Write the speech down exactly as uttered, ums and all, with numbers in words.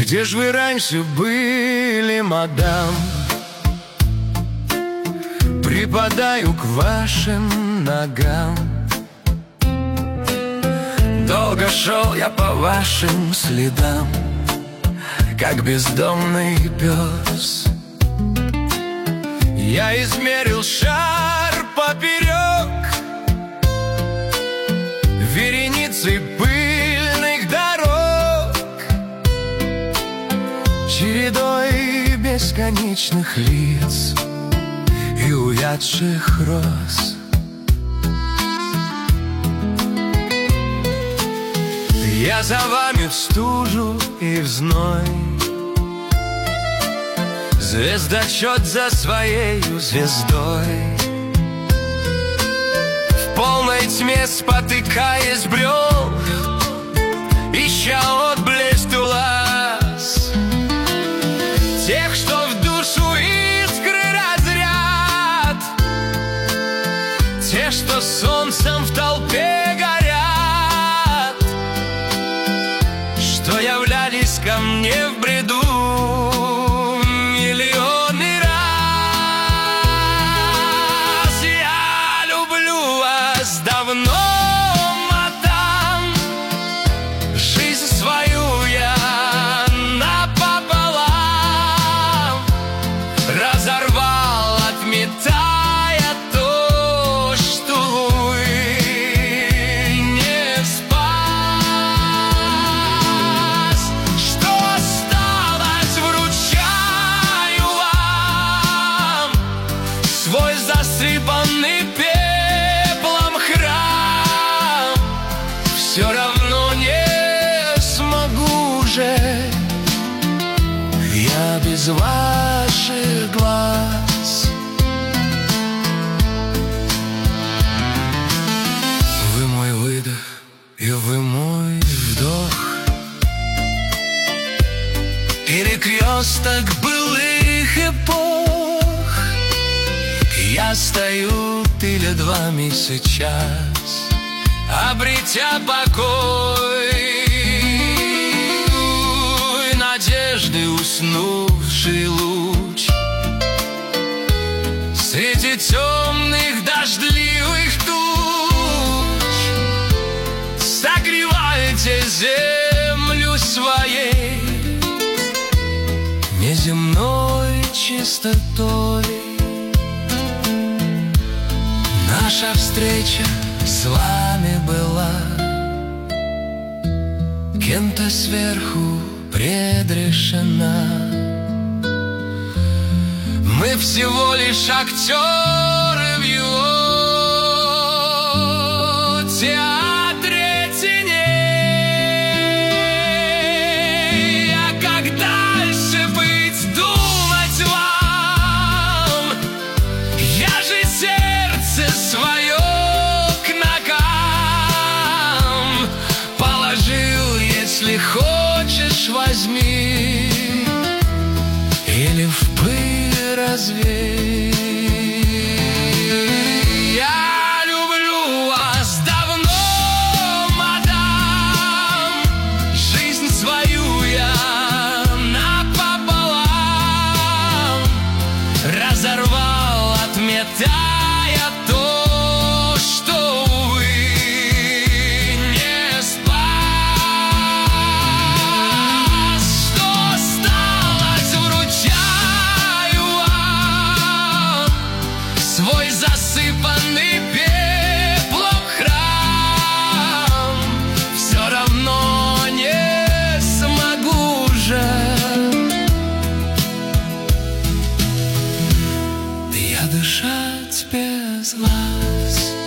Где ж вы раньше были, мадам? Припадаю к вашим ногам. Долго шел я по вашим следам, как бездомный пес. Я измерил шар поперек вереницей пыльных дорог, чередой бесконечных лиц и увядших роз. Я за вами в стужу и в зной, звездочет за своею звездой. В полной тьме спотыкаясь брел, ища отблеск глаз тех, что в душу искры разряд, те, что солнцем в толпе горят, что являлись ко мне в бреду миллионы раз. Я люблю вас давно, мадам, жизнь свою я напополам разорвал, отметая то, что вы не спас. Что осталось, вручаю вам свой засыпанный пеплом храм. Все равно не смогу же я без ваших глаз. Вы мой выдох, и вы мой вдох, перекресток былых эпох. Я стою перед вами сейчас, обретя покой, надежды уснувший луч среди темных дождливых туч. Согреваете землю своей неземной чистотой. Наша встреча с вами была кем-то сверху предрешена. Мы всего лишь актеры в его театре теней. А как дальше быть, думать вам? Я же сердце свое к ногам положил. Если хочешь, возьми, или в пыль развей. Я люблю вас давно, мадам, жизнь свою я напополам разорвал, отметая то, что вы не спас. Что осталось, вручаю вам свой засыпанный пеплом храм. Все равно не смогу же я дышать без вас.